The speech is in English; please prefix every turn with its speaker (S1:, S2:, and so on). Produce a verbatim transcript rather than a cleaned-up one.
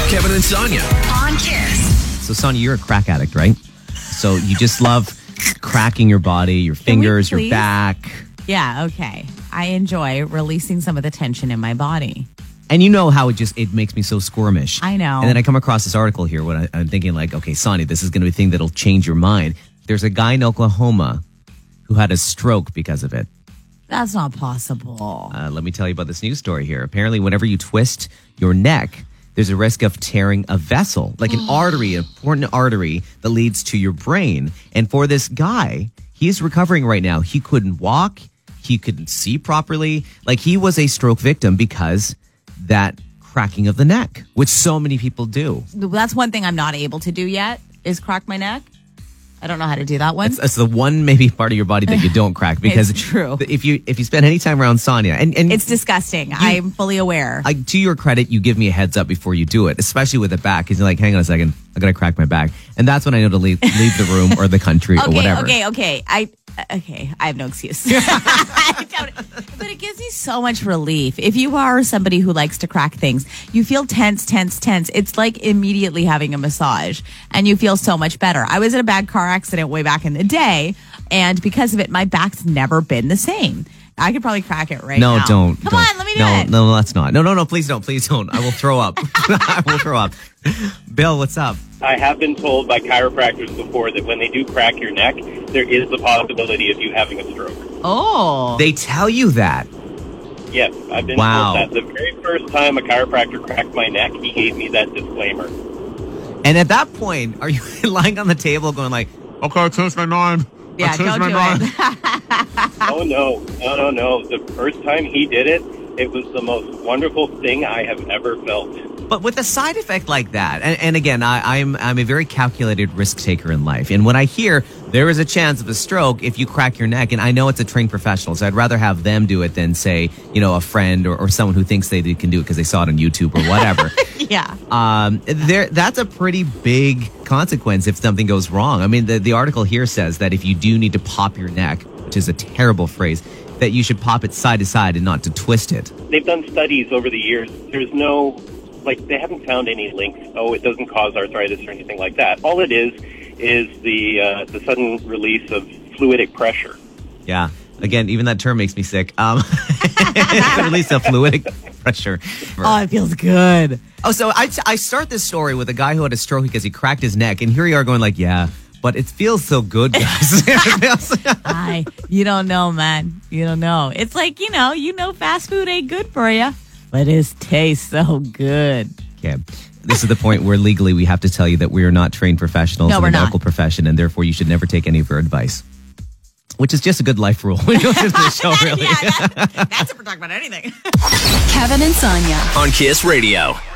S1: Kevin and Sonia
S2: on Kiss.
S3: So, Sonia, you're a crack addict, right? So you just love cracking your body, your fingers, your
S4: please?
S3: back.
S4: Yeah, okay. I enjoy releasing some of the tension in my body.
S3: And you know how it just, it makes me so squirmish.
S4: I know.
S3: And then I come across this article here when I, I'm thinking like, okay, Sonia, this is going to be a thing that'll change your mind. There's a guy in Oklahoma who had a stroke because of it.
S4: That's not possible.
S3: Uh, let me tell you about this news story here. Apparently, whenever you twist your neck, there's a risk of tearing a vessel, like an artery, an important artery that leads to your brain. And for this guy, he's recovering right now. He couldn't walk. He couldn't see properly. Like, he was a stroke victim because that cracking of the neck, which so many people do.
S4: That's one thing I'm not able to do yet, is crack my neck. I don't know how to do that one.
S3: It's, it's the one maybe part of your body that you don't crack because
S4: It's true.
S3: If you if you spend any time around Sonia, and, and
S4: It's disgusting. I'm fully aware.
S3: I, to your credit, you give me a heads up before you do it, especially with the back, because you're like, hang on a second, I gotta crack my back, and that's when I know to leave leave the room or the country
S4: okay,
S3: or whatever.
S4: okay, okay. I okay. I have no excuse. I doubt it. But it gives me so much relief. If you are somebody who likes to crack things, you feel tense, tense, tense. It's like immediately having a massage, and you feel so much better. I was in a bad car accident way back in the day, and because of it, my back's never been the same. I could probably crack it right
S3: No,
S4: now.
S3: don't.
S4: Come
S3: don't.
S4: on, let me do
S3: no,
S4: it.
S3: No, that's not. No, no, no, please don't. Please don't. I will throw up. I will throw up. Bill, what's up?
S5: I have been told by chiropractors before that when they do crack your neck, there is the possibility of you having a stroke.
S4: Oh.
S3: They tell you that.
S5: Yes, I've been
S3: Wow.
S5: told that. The very first time a chiropractor cracked my neck, he gave me that disclaimer.
S3: And at that point, are you lying on the table going like, okay, I changed my mind.
S4: Yeah,
S3: I changed
S4: don't
S3: my
S4: do
S3: mind.
S4: it.
S5: Oh, no. No, no, no. The first time he did it, it was the most wonderful thing I have ever felt.
S3: But with a side effect like that, and, and again, I, I'm I'm a very calculated risk taker in life. And when I hear there is a chance of a stroke if you crack your neck, and I know it's a trained professional, so I'd rather have them do it than, say, you know, a friend or, or someone who thinks they can do it because they saw it on YouTube or whatever.
S4: Yeah.
S3: Um, there, that's a pretty big consequence if something goes wrong. I mean, the, the article here says that if you do need to pop your neck, which is a terrible phrase, that you should pop it side to side and not to twist it.
S5: They've done studies over the years. There's no, like, they haven't found any links. Oh, it doesn't cause arthritis or anything like that. All it is is the uh, the sudden release of fluidic pressure.
S3: Yeah. Again, even that term makes me sick. Um, release of fluidic pressure.
S4: Oh, it feels good.
S3: Oh, so I, I start this story with a guy who had a stroke because he cracked his neck, and here you are going like, yeah, but it feels so good, guys.
S4: I, you don't know, man. You don't know. It's like, you know, you know fast food ain't good for you, but it tastes so good.
S3: Okay. This is the point where legally we have to tell you that we are not trained professionals
S4: No,
S3: in
S4: we're
S3: the
S4: not.
S3: medical profession, and therefore you should never take any of our advice. Which is just a good life rule when you listen to the show, really.
S4: Yeah, that, that's if we're talking about anything.
S2: Kevin and Sonia.
S1: on Kiss Radio.